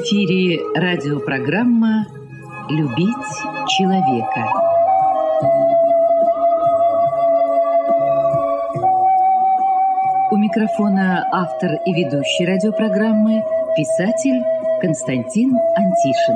эфире радиопрограмма «Любить человека». У микрофона автор и ведущий радиопрограммы писатель Константин Антишин.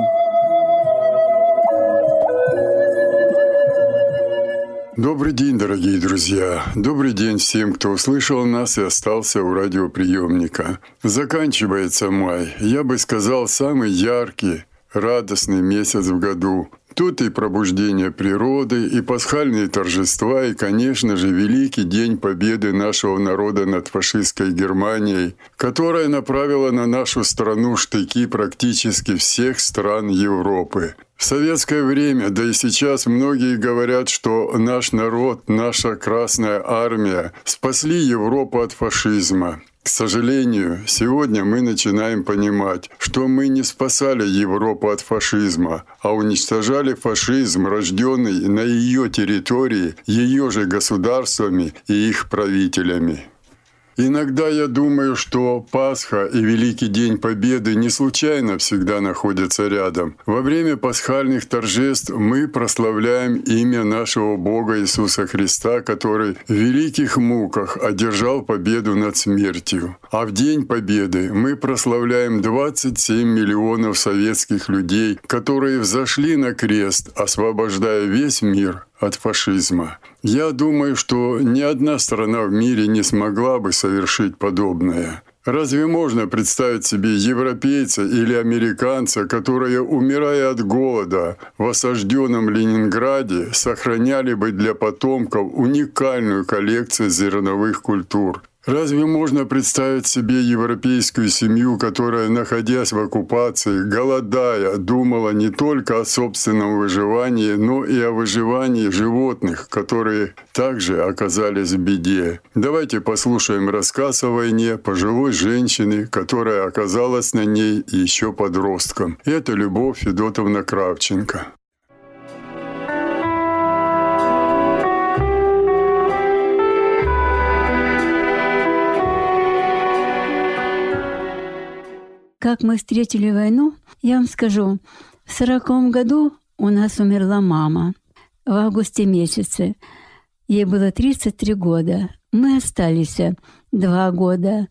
Добрый день, дорогие друзья! Добрый день всем, кто услышал нас и остался у радиоприемника. Заканчивается май. Я бы сказал, самый яркий, радостный месяц в году. Тут и пробуждение природы, и пасхальные торжества, и, конечно же, великий день победы нашего народа над фашистской Германией, которая направила на нашу страну штыки практически всех стран Европы. В советское время, да и сейчас многие говорят, что наш народ, наша Красная Армия спасли Европу от фашизма. К сожалению, сегодня мы начинаем понимать, что мы не спасали Европу от фашизма, а уничтожали фашизм, рожденный на ее территории, ее же государствами и их правителями. Иногда я думаю, что Пасха и Великий День Победы не случайно всегда находятся рядом. Во время пасхальных торжеств мы прославляем имя нашего Бога Иисуса Христа, который в великих муках одержал победу над смертью. А в День Победы мы прославляем 27 миллионов советских людей, которые взошли на крест, освобождая весь мир от фашизма. Я думаю, что ни одна страна в мире не смогла бы совершить подобное. Разве можно представить себе европейца или американца, которые, умирая от голода в осажденном Ленинграде, сохраняли бы для потомков уникальную коллекцию зерновых культур? Разве можно представить себе европейскую семью, которая, находясь в оккупации, голодая, думала не только о собственном выживании, но и о выживании животных, которые также оказались в беде? Давайте послушаем рассказ о войне пожилой женщины, которая оказалась на ней еще подростком. Это Любовь Федотовна Кравченко. Как мы встретили войну, я вам скажу, в 1940 году у нас умерла мама в августе месяце. Ей было 33 года. Мы остались 2 года,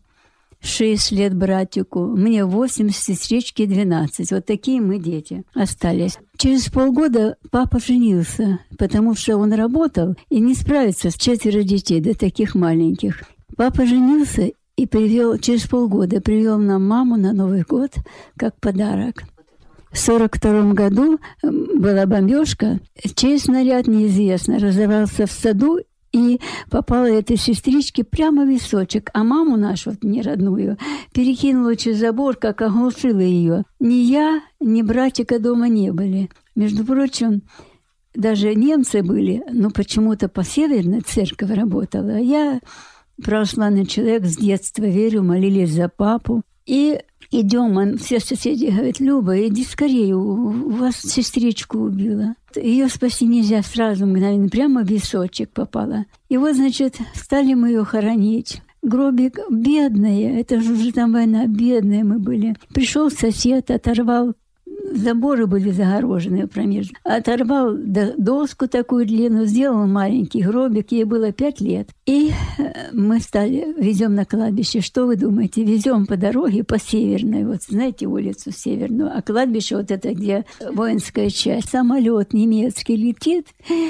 6 лет братику, мне 8, сестричке 12. Вот такие мы дети остались. Через полгода папа женился, потому что он работал и не справится с 4 детей, да таких маленьких. Папа женился и через полгода привел нам маму на Новый год как подарок. В 1942 году была бомбежка, чей снаряд неизвестно, разорвался в саду, и попала этой сестричке прямо в височек, а маму нашу, вот не родную, перекинула через забор, как оглушила ее. Ни я, ни братика дома не были. Между прочим, даже немцы были, но почему-то по Северной церковь работала. Я православный человек, с детства верю, молились за папу. И идем, все соседи говорят: Люба, иди скорее, у вас сестричку убила. Ее спасти нельзя, сразу мгновенно, прямо в височек попала. И вот, значит, стали мы ее хоронить. Гробик бедная, это же уже там война, бедные мы были. Пришел сосед, оторвал, заборы были загорожены промежду. Оторвал доску такую длинную, сделал маленький гробик, ей было 5 лет. И мы везем на кладбище. Что вы думаете? Везем по дороге, по Северной, вот знаете улицу Северную, а кладбище вот это, где воинская часть. Самолет немецкий летит,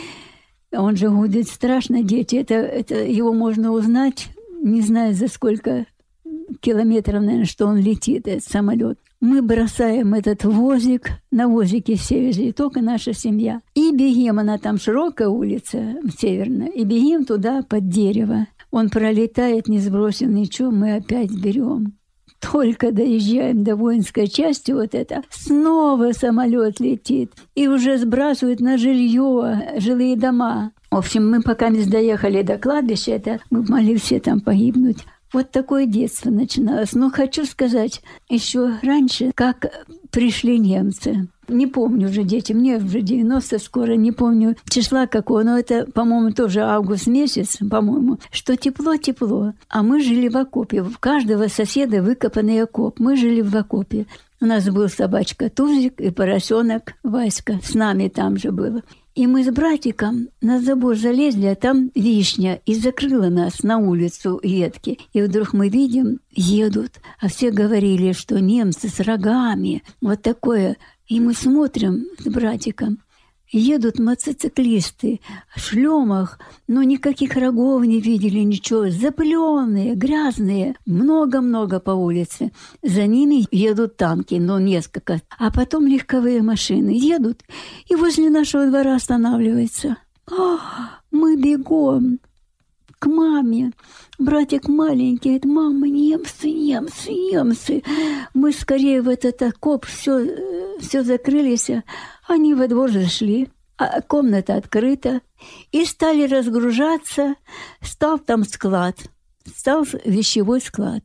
он же гудит страшно, дети. Это его можно узнать, не знаю за сколько километров, наверное, что он летит, этот самолет. Мы бросаем этот возик, на возике все везли, только наша семья. И бегим, она там широкая улица северная, и бегим туда под дерево. Он пролетает, не сбросил ничего, мы опять берем. Только доезжаем до воинской части, вот это, снова самолет летит. И уже сбрасывают на жилье, жилые дома. В общем, мы пока не доехали до кладбища, мы могли все там погибнуть. Вот такое детство начиналось. Но хочу сказать, еще раньше, как пришли немцы. Не помню уже, дети, мне уже 90 скоро, не помню числа какого, но это, по-моему, тоже август месяц, по-моему, что тепло-тепло. А мы жили в окопе. У каждого соседа выкопанный окоп. Мы жили в окопе. У нас был собачка Тузик и поросенок Васька. С нами там же было. И мы с братиком на забор залезли, а там вишня, и закрыла нас на улицу ветки. И вдруг мы видим, едут, а все говорили, что немцы с рогами, вот такое. И мы смотрим с братиком, едут мотоциклисты в шлемах, но никаких рогов не видели, ничего, запыленные, грязные, много-много по улице. За ними едут танки, но несколько. А потом легковые машины едут и возле нашего двора останавливаются. Мы бегом к маме. Братик маленький говорит: мама, немцы, немцы, немцы. Мы скорее в этот окоп, все закрылись. Они во двор зашли, а комната открыта. И стали разгружаться. Стал там склад. Стал вещевой склад.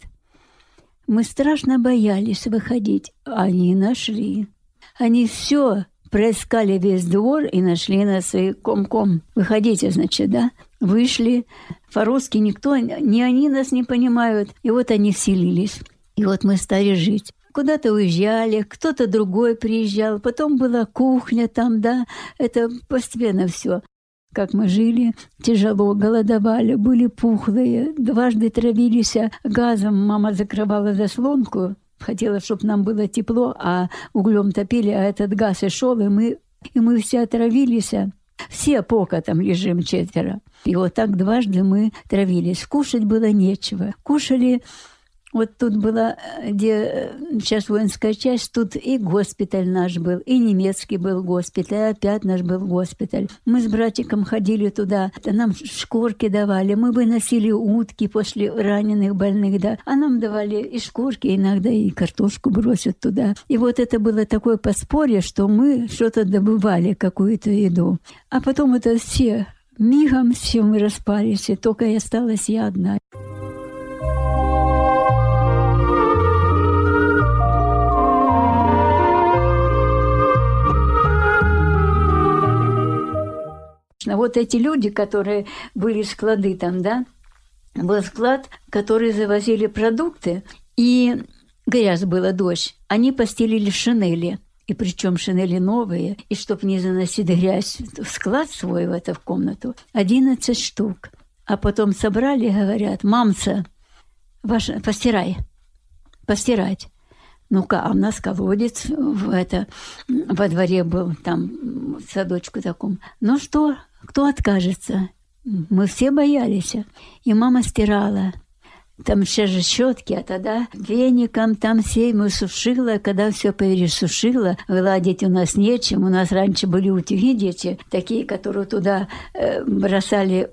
Мы страшно боялись выходить. Они нашли. Они все проискали весь двор и нашли нас и ком-ком. Выходите, значит, да? Вышли. По-русски никто, ни они нас не понимают. И вот они вселились. И вот мы стали жить. Куда-то уезжали, кто-то другой приезжал. Потом была кухня там, да. Это постепенно все. Как мы жили, тяжело, голодовали, были пухлые. Дважды травились газом. Мама закрывала заслонку. Хотела, чтобы нам было тепло, а углем топили, а этот газ и шел, и мы все отравились. Все покотом лежим 4. И вот так дважды мы травились. Кушать было нечего. Кушали, вот тут была, где сейчас воинская часть, тут и госпиталь наш был, и немецкий был госпиталь, и опять наш был госпиталь. Мы с братиком ходили туда, нам шкурки давали, мы выносили утки после раненых, больных, да, а нам давали и шкурки, иногда и картошку бросят туда. И вот это было такое подспорье, что мы что-то добывали, какую-то еду. А потом это все, мигом все мы распались, и только и осталась я одна. Вот эти люди, которые были склады там, да, был склад, который завозили продукты, и грязь была, дождь. Они постелили шинели, и причем шинели новые, и чтобы не заносить грязь в склад свой, в комнату, 11 штук. А потом собрали и говорят: мамца, постирать. Ну-ка, а у нас колодец во дворе был, там, в садочку таком. Ну что, кто откажется? Мы все боялись. И мама стирала. Там еще же щетки, а тогда веником там сейму сушила. Когда все пересушила, гладить у нас нечем. У нас раньше были утюги, дети, такие, которые туда бросали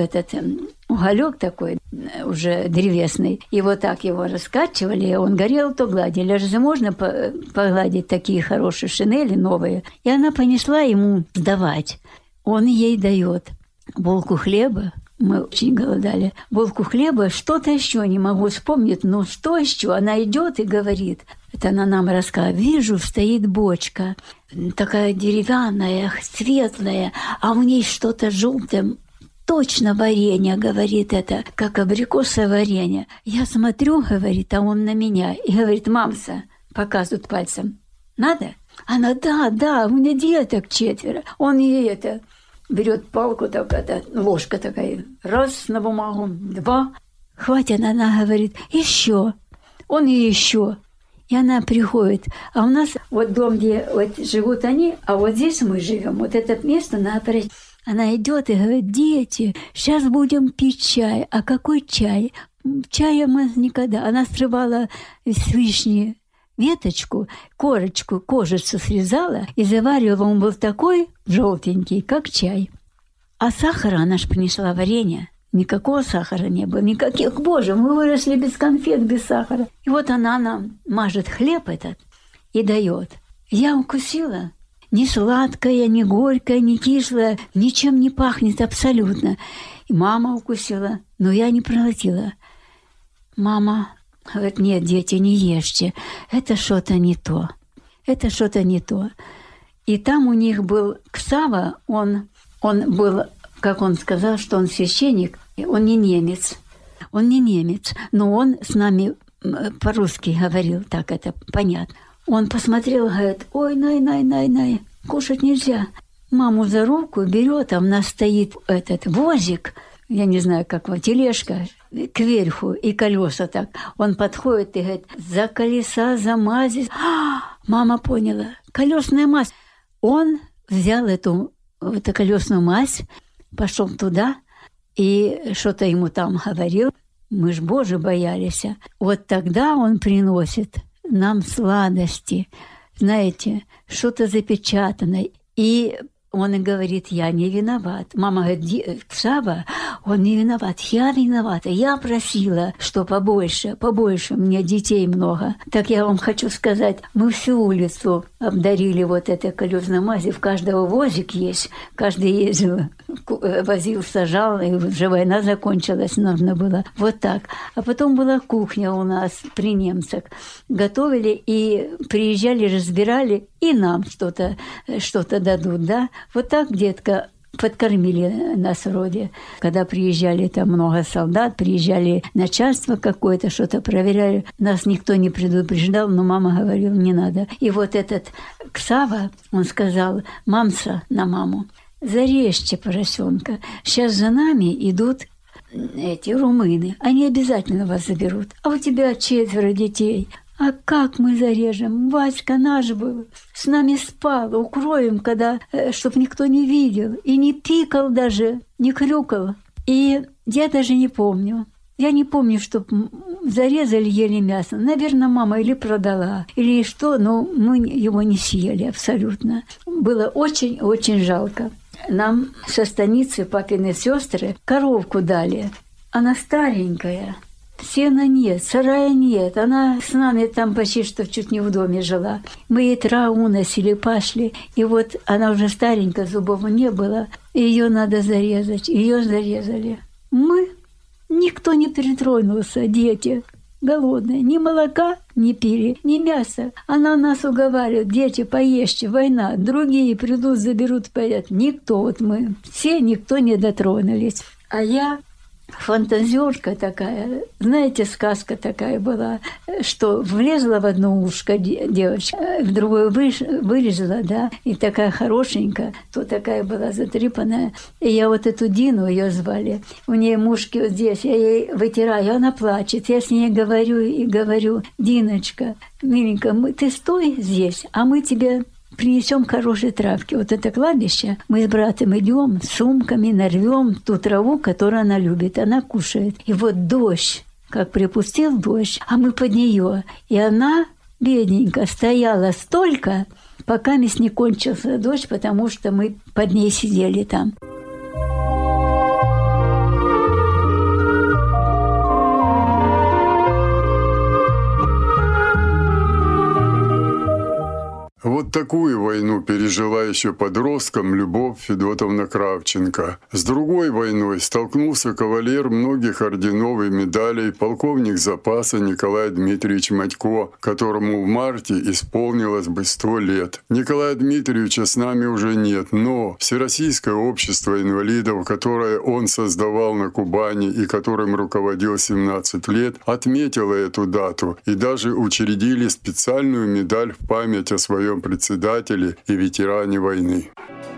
уголек такой, уже древесный. И вот так его раскачивали, он горел, то гладили. Разве можно погладить такие хорошие шинели новые? И она понесла ему сдавать. Он ей дает булку хлеба. Мы очень голодали. Булку хлеба, что-то еще не могу вспомнить, но что еще? Она идет и говорит, это она нам рассказывает: вижу, стоит бочка, такая деревянная, светлая, а в ней что-то желтое. Точно варенье, говорит, это, как абрикосовое варенье. Я смотрю, говорит, а он на меня. И говорит: мамса, показывает пальцем, надо? Она: да, у меня деток 4. Он ей берет палку, такая, ложка такая, раз на бумагу, 2. Хватит, она говорит: еще. Он и еще. И она приходит. А у нас вот дом, где вот живут они, а вот здесь мы живем. Вот это место напротив. Она идет и говорит: дети, сейчас будем пить чай. А какой чай? Чая мы никогда. Она срывала с вишни веточку, корочку, кожицу срезала и заваривала. Он был такой желтенький, как чай. А сахара она ж принесла варенье. Никакого сахара не было, никаких. Боже, мы выросли без конфет, без сахара. И вот она нам мажет хлеб этот и дает. Я укусила. Ни сладкое, ни горькое, ни кислое, ничем не пахнет абсолютно. И мама укусила, но я не проглотила. Мама говорит: нет, дети, не ешьте, это что-то не то. Это что-то не то. И там у них был Ксава, он был, как он сказал, что он священник, он не немец. Он не немец, но он с нами по-русски говорил, так это понятно. Он посмотрел, говорит, ой, най, кушать нельзя. Маму за руку берет, а у нас стоит этот возик, я не знаю, как его, тележка, кверху, и колеса так. Он подходит и говорит, за колеса замазить. Мама поняла, колесная мазь. Он взял эту колесную мазь, пошел туда и что-то ему там говорил. Мы ж, Боже, боялись. Вот тогда он приносит нам сладости, знаете, что-то запечатанное. И он и говорит, я не виноват. Мама говорит, Сава, он не виноват, я виновата. Я просила, что побольше, у меня детей много. Так я вам хочу сказать, мы всю улицу обдарили вот этой колесной мазью. В каждого возик есть, каждый ездил, возил, сажал, и уже война закончилась, нужно было вот так. А потом была кухня у нас при немцах. Готовили и приезжали, разбирали, и нам что-то дадут, да. Вот так, детка, подкормили нас вроде. Когда приезжали там много солдат, приезжали начальство какое-то, что-то проверяли. Нас никто не предупреждал, но мама говорила, не надо. И вот этот Ксава, он сказал, мамса на маму, зарежьте поросенка. Сейчас за нами идут эти румыны. Они обязательно вас заберут. А у тебя 4 детей. А как мы зарежем? Васька наш был, с нами спал, укроем, когда, чтоб никто не видел. И не пикал даже, не хрюкал. И я даже не помню. Я не помню, чтоб зарезали, ели мясо. Наверное, мама или продала, или что, но мы его не съели абсолютно. Было очень-очень жалко. Нам со станицы папины сестры коровку дали. Она старенькая. Сена нет, сарая нет. Она с нами там почти что чуть не в доме жила. Мы ей траву носили, пашли. И вот она уже старенькая, зубов не было. Ее надо зарезать. Ее зарезали. Мы, никто не притронулся, дети. Голодные. Ни молока не пили, ни мяса. Она нас уговаривает, дети, поешьте, война. Другие придут, заберут, поедят. Никто, вот мы, все никто не дотронулись. А я... фантазерка такая, знаете, сказка такая была, что влезла в одно ушко девочка, в другое вылезла, да, и такая хорошенькая, то такая была затрепанная. И я вот эту Дину, ее звали, у нее мушки вот здесь, я ей вытираю, она плачет, я с ней говорю, Диночка, миленькая, ты стой здесь, а мы тебе... принесем хорошие травки. Вот это кладбище, мы с братом идем с сумками, нарвем ту траву, которую она любит, она кушает. И вот дождь, как припустил дождь, а мы под нее. И она, бедненькая, стояла столько, пока не кончился дождь, потому что мы под ней сидели там. Вот такую войну пережила еще подростком Любовь Федотовна Кравченко. С другой войной столкнулся кавалер многих орденов и медалей, полковник запаса Николай Дмитриевич Матько, которому в марте исполнилось бы 100 лет. Николая Дмитриевича с нами уже нет, но Всероссийское общество инвалидов, которое он создавал на Кубани и которым руководил 17 лет, отметило эту дату и даже учредили специальную медаль в память о своем председателе и ветеране войны.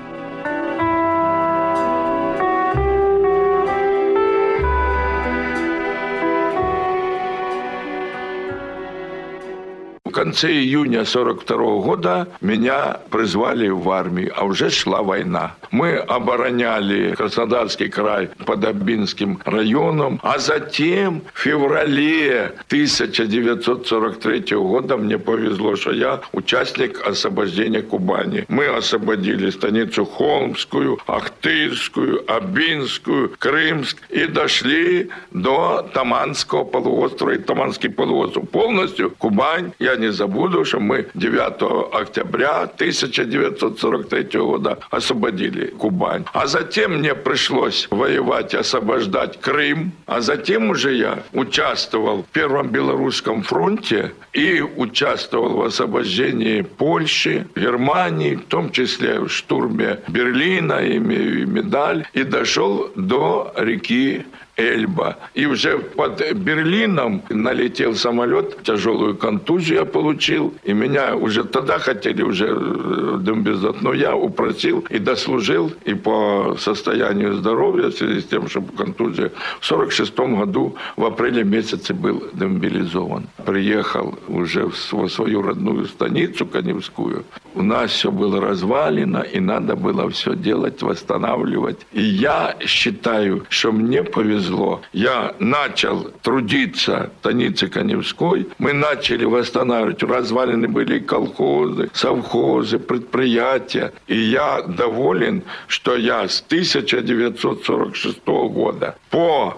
В конце июня 1942 года меня призвали в армию, а уже шла война. Мы обороняли Краснодарский край под Обинским районом, а затем в феврале 1943 года мне повезло, что я участник освобождения Кубани. Мы освободили станицу Холмскую, Ахтырскую, Обинскую, Крымск и дошли до Таманского полуострова. И Таманский полуостров полностью, Кубань, я не забуду, что мы 9 октября 1943 года освободили Кубань. А затем мне пришлось воевать, освобождать Крым. А затем уже я участвовал в Первом Белорусском фронте и участвовал в освобождении Польши, Германии, в том числе в штурме Берлина, имею медаль, и дошел до реки Эльба. И уже под Берлином налетел самолет, тяжелую контузию я получил. И меня уже тогда хотели уже демобилизовать, но я упросил и дослужил, и по состоянию здоровья, в связи с тем, что контузия, в 1946 году в апреле месяце был демобилизован. Приехал уже в свою родную станицу Каневскую. У нас все было развалено, и надо было все делать, восстанавливать. И я считаю, что мне повезло. Я начал трудиться в станице Каневской. Мы начали восстанавливать. Развалены были колхозы, совхозы, предприятия. И я доволен, что я с 1946 года по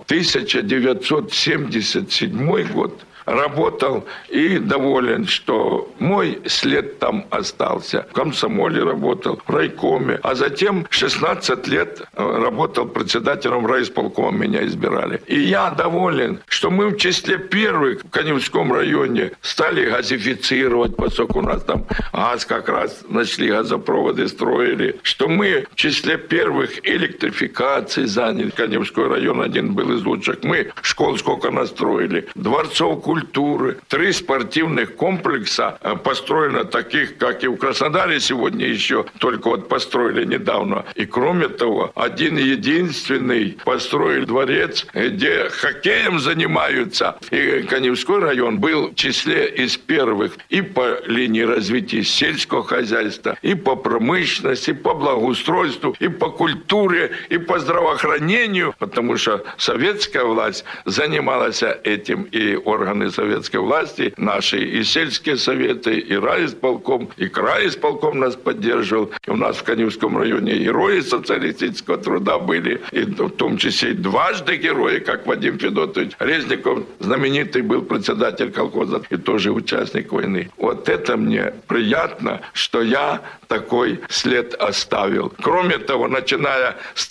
1977 год работал и доволен, что мой след там остался. В комсомоле работал, в райкоме. А затем 16 лет работал председателем райисполкома, меня избирали. И я доволен, что мы в числе первых в Каневском районе стали газифицировать, поскольку у нас там газ как раз нашли, газопроводы строили. Что мы в числе первых электрификаций заняли. Каневской район один был из лучших. Мы школ сколько настроили, дворцов культуры, 3 спортивных комплекса построено таких, как и в Краснодаре сегодня еще, только вот построили недавно. И кроме того, один единственный построили дворец, где хоккеем занимаются. И Каневской район был в числе из первых и по линии развития сельского хозяйства, и по промышленности, и по благоустройству, и по культуре, и по здравоохранению, потому что советская власть занималась этим, и органы советской власти, наши и сельские советы, и райисполком, и крайисполком нас поддерживал. И у нас в Каневском районе герои социалистического труда были, и в том числе и дважды герои, как Вадим Федотович Резников, знаменитый был председатель колхоза и тоже участник войны. Вот это мне приятно, что я такой след оставил. Кроме того, начиная с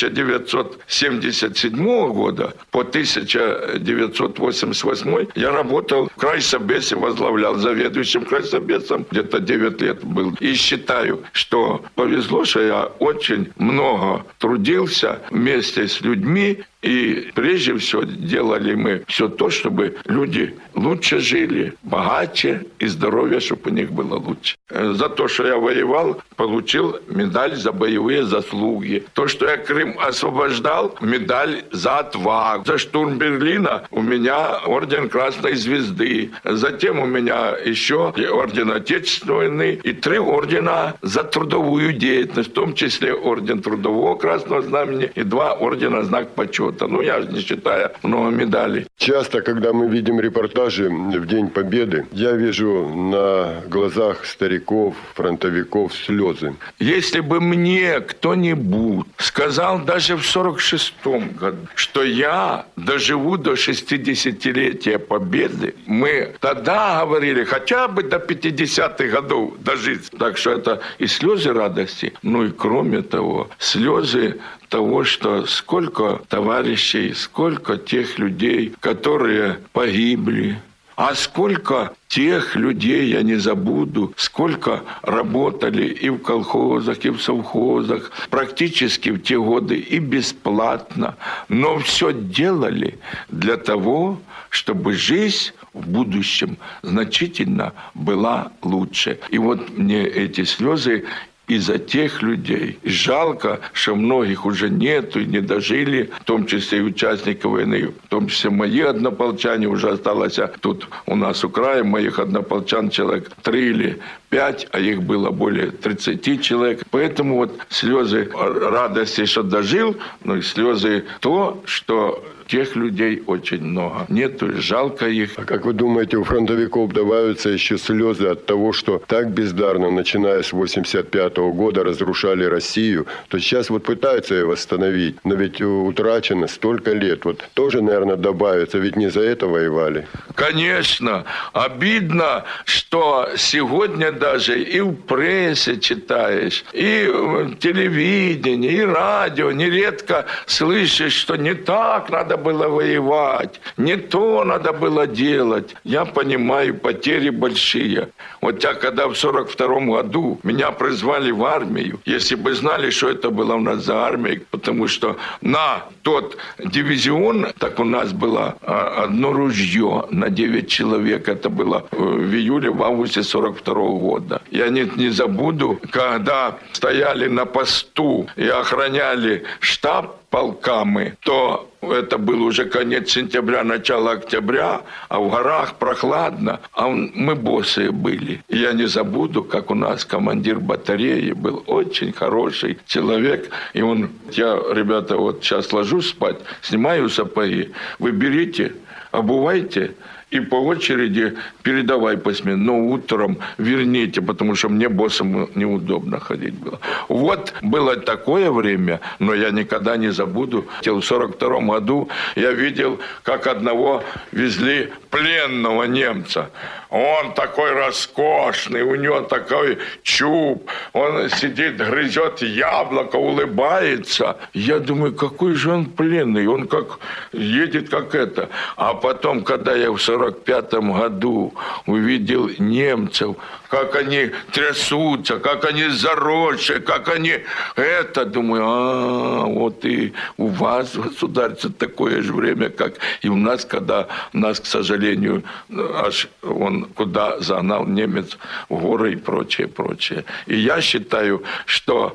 1977 года по 1988 я работал в крайсобесе, возглавлял заведующим крайсобесом, где-то 9 лет был. И считаю, что повезло, что я очень много трудился вместе с людьми, и прежде всего делали мы все то, чтобы люди лучше жили, богаче, и здоровье, чтобы у них было лучше. За то, что я воевал, получил медаль за боевые заслуги. То, что я Крым освобождал, медаль за отвагу. За штурм Берлина у меня орден Красной Звезды. Затем у меня еще орден Отечественной войны и 3 ордена за трудовую деятельность, в том числе орден Трудового Красного Знамени и 2 ордена Знак Почета. Ну, я не считаю много медалей. Часто, когда мы видим репортажи в День Победы, я вижу на глазах стариков, фронтовиков слезы. Если бы мне кто-нибудь сказал даже в 1946 году, что я доживу до 60-летия Победы, мы тогда говорили, хотя бы до 50-х годов дожить. Так что это и слезы радости, ну и кроме того, слезы того, что сколько товарищей, сколько тех людей, которые погибли, а сколько тех людей, я не забуду, сколько работали и в колхозах, и в совхозах, практически в те годы и бесплатно, но все делали для того, чтобы жизнь в будущем значительно была лучше. И вот мне эти слезы из-за тех людей. Жалко, что многих уже нету и не дожили, в том числе и участники войны, в том числе мои однополчане, уже осталось тут у нас у края, моих однополчан человек 3 или 5, а их было более 30 человек. Поэтому вот слезы радости, что дожил, но и слезы то, что тех людей очень много. Нету, жалко их. А как вы думаете, у фронтовиков добавятся еще слезы от того, что так бездарно, начиная с 1985 года, разрушали Россию, то сейчас вот пытаются ее восстановить, но ведь утрачено столько лет. Вот тоже, наверное, добавится, ведь не за это воевали. Конечно. Обидно, что сегодня даже и в прессе читаешь, и в телевидении, и радио нередко слышишь, что не так надо было воевать, не то надо было делать. Я понимаю, потери большие. Вот я когда в 42-м году меня призвали в армию, если бы знали, что это было у нас за армия, потому что на тот дивизион, так у нас было одно ружье на 9 человек, это было в июле, в августе 42-го года. Я не забуду, когда стояли на посту и охраняли штаб полками, то это был уже конец сентября, начало октября, а в горах прохладно, а мы босые были. И я не забуду, как у нас командир батареи был очень хороший человек. И я, ребята, вот сейчас ложусь спать, снимаю сапоги, вы берите, обувайте, и по очереди передавай посменно, но утром верните, потому что мне боссом неудобно ходить было. Вот было такое время, но я никогда не забуду. В 1942 году я видел, как одного везли пленного немца. Он такой роскошный, у него такой чуб, он сидит, грызет яблоко, улыбается. Я думаю, какой же он пленный, он как едет, как это. А потом, когда я в 1945 году увидел немцев, как они трясутся, как они заросшие, как они это, думаю, вот и у вас, государство, такое же время, как и у нас, когда нас, к сожалению, аж он куда загнал немец в горы и прочее, прочее. И я считаю, что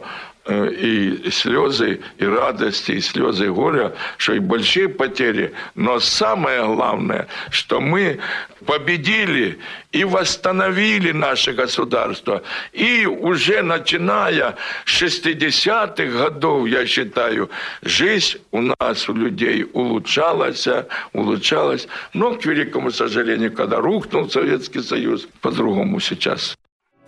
и слезы, и радости, и слезы горя, что и большие потери, но самое главное, что мы победили и восстановили наше государство. И уже начиная с 60-х годов, я считаю, жизнь у нас, у людей, улучшалась, но, к великому сожалению, когда рухнул Советский Союз, по-другому сейчас.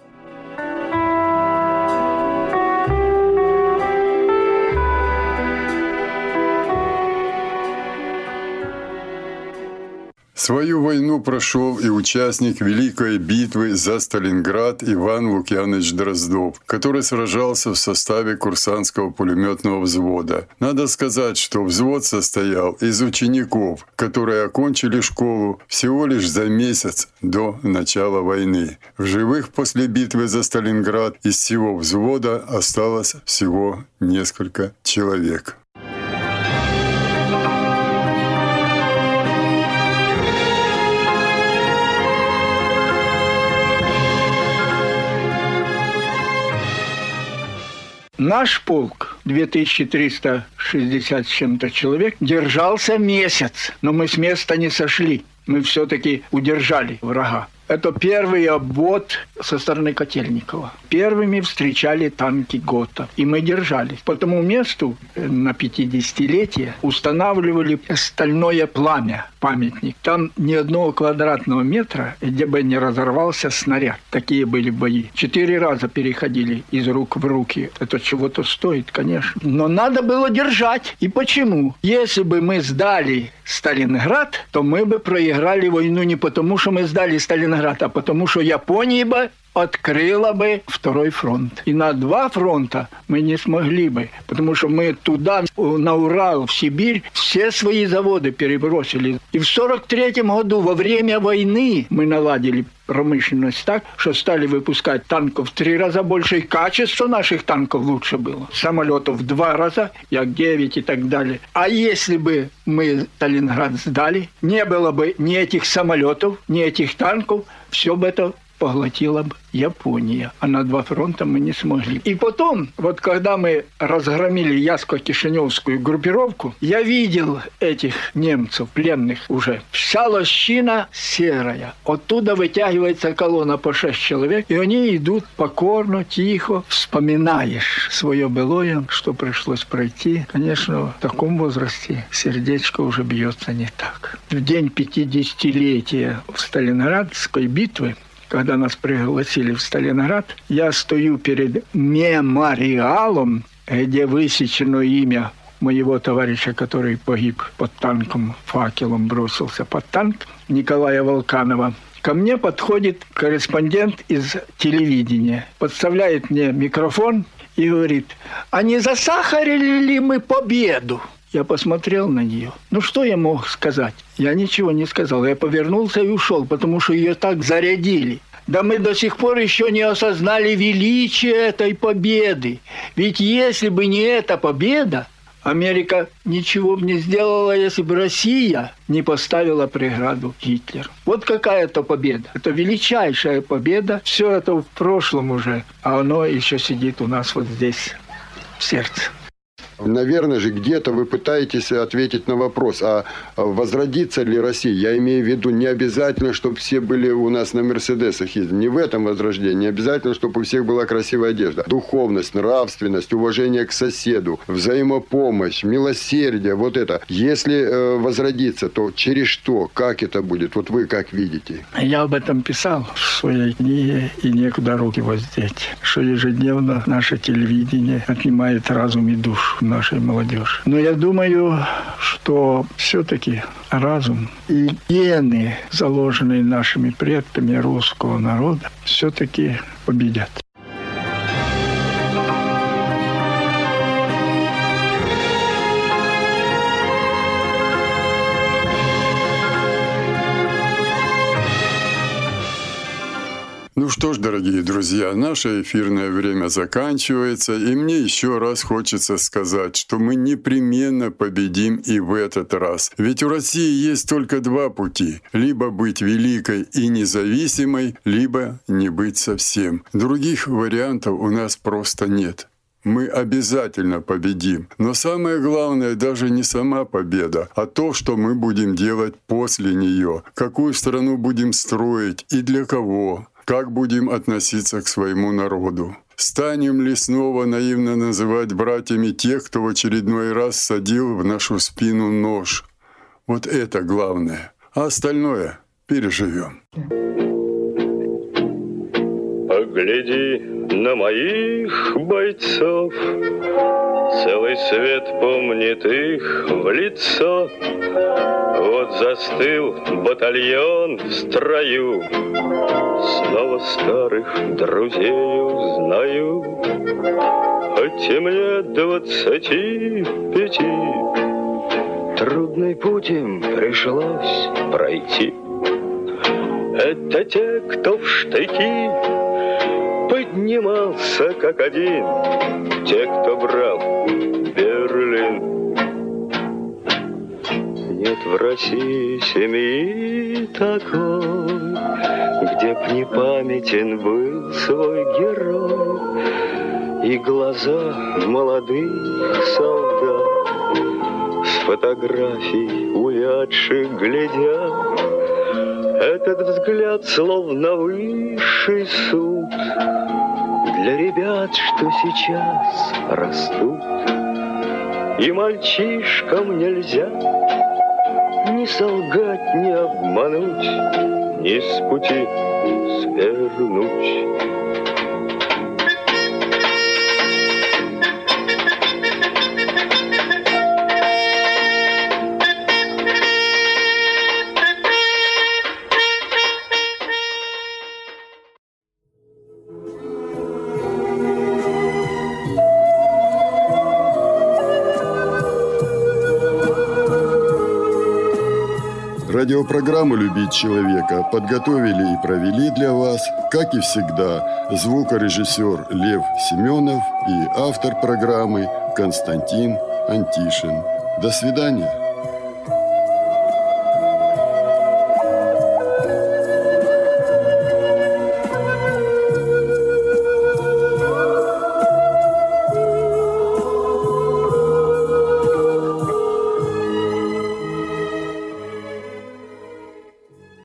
Свою войну прошел и участник Великой битвы за Сталинград Иван Лукьянович Дроздов, который сражался в составе курсантского пулеметного взвода. Надо сказать, что взвод состоял из учеников, которые окончили школу всего лишь за месяц до начала войны. В живых после битвы за Сталинград из всего взвода осталось всего несколько человек. Наш полк, 2360 с чем-то человек, держался месяц, но мы с места не сошли. Мы все-таки удержали врага. Это первый обвод со стороны Котельникова. Первыми встречали танки ГОТА. И мы держались. По тому месту на 50-летие устанавливали стальное пламя, памятник. Там ни одного квадратного метра, где бы не разорвался снаряд. Такие были бои. 4 раза переходили из рук в руки. Это чего-то стоит, конечно. Но надо было держать. И почему? Если бы мы сдали Сталинград, то мы бы проиграли войну не потому, что мы сдали Сталинград, а потому что Япония бы открыла бы второй фронт. И на 2 фронта мы не смогли бы, потому что мы туда, на Урал, в Сибирь, все свои заводы перебросили. И в 1943 году, во время войны, мы наладили промышленность так, что стали выпускать танков в 3 раза больше, и качество наших танков лучше было. Самолетов в 2 раза, Як-9 и так далее. А если бы мы Сталинград сдали, не было бы ни этих самолетов, ни этих танков, все бы это поглотила бы Япония. А на 2 фронта мы не смогли. И потом, вот когда мы разгромили Яско-Кишиневскую группировку, я видел этих немцев, пленных уже. Вся лощина серая. Оттуда вытягивается колонна по 6 человек, и они идут покорно, тихо. Вспоминаешь свое былое, что пришлось пройти. Конечно, в таком возрасте сердечко уже бьется не так. В день 50-летия Сталинградской битвы, когда нас пригласили в Сталинград, я стою перед мемориалом, где высечено имя моего товарища, который погиб под танком, факелом бросился под танк, Николая Волканова. Ко мне подходит корреспондент из телевидения, подставляет мне микрофон и говорит: а не засахарили ли мы победу? Я посмотрел на нее. Ну, что я мог сказать? Я ничего не сказал. Я повернулся и ушел, потому что ее так зарядили. Да мы до сих пор еще не осознали величие этой победы. Ведь если бы не эта победа, Америка ничего бы не сделала, если бы Россия не поставила преграду Гитлеру. Вот какая это победа. Это величайшая победа. Все это в прошлом уже, а оно еще сидит у нас вот здесь, в сердце. Наверное же, где-то вы пытаетесь ответить на вопрос, а возродится ли Россия? Я имею в виду, не обязательно, чтобы все были у нас на Мерседесах ездили. Не в этом возрождении. Не обязательно, чтобы у всех была красивая одежда. Духовность, нравственность, уважение к соседу, взаимопомощь, милосердие, вот это. Если возродится, то через что? Как это будет? Вот вы как видите? Я об этом писал в своей книге «И некуда руки воздеть», что ежедневно наше телевидение отнимает разум и душу нашей молодежи. Но я думаю, что все-таки разум и гены, заложенные нашими предками русского народа, все-таки победят. Ну что ж, дорогие друзья, наше эфирное время заканчивается, и мне еще раз хочется сказать, что мы непременно победим и в этот раз. Ведь у России есть только два пути – либо быть великой и независимой, либо не быть совсем. Других вариантов у нас просто нет. Мы обязательно победим. Но самое главное даже не сама победа, а то, что мы будем делать после нее, какую страну будем строить и для кого. Как будем относиться к своему народу? Станем ли снова наивно называть братьями тех, кто в очередной раз садил в нашу спину нож? Вот это главное. А остальное переживем. Погляди на моих бойцов, целый свет помнит их в лицо. Вот застыл батальон в строю, снова старых друзей узнаю. Хоть и мне 25, трудный путь им пришлось пройти. Это те, кто в штыки поднимался как один, те, кто брал Берлин. Нет в России семьи такой, где б не памятен был свой герой. И глаза молодых солдат с фотографий увядших глядят. Этот взгляд словно высший суд для ребят, что сейчас растут. И мальчишкам нельзя ни солгать, ни обмануть, ни с пути свернуть. Радиопрограмму «Любить человека» подготовили и провели для вас, как и всегда, звукорежиссер Лев Семенов и автор программы Константин Антишин. До свидания.